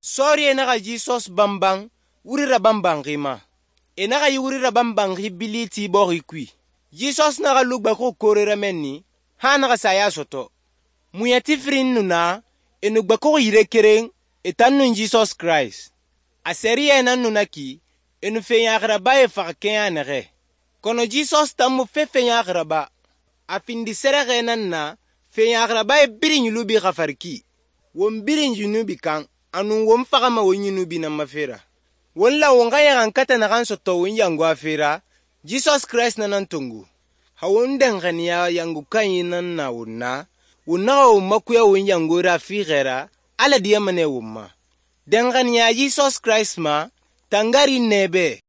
Sorry enaga Jesus bambang, urira bambang rima. Enaga urira bambang ribiliti borikwi. Jesus naga lugba ko korera menni, hanaga saya soto. Muyati frin nuna, enugba ko yirekereng, etan Jesus Christ. Aseri enan nunaki, enu feyagra ba e fakenya nere. Kono Jesus tamu feyagra ba. Afindi serege nan na, feyagra ba e birin lubi gafarki. Won birin junubi kan, anu won fagama won yunubi na mafera. Wala wonga yang kata na kan soto won yangu afera, Jesus Christ na nantungu. Hawon dengania yangu kayinan na wuna makuya won yangu rafigera, ala diamane wuma. Dengania Jesus Christ ma, tangari nebe.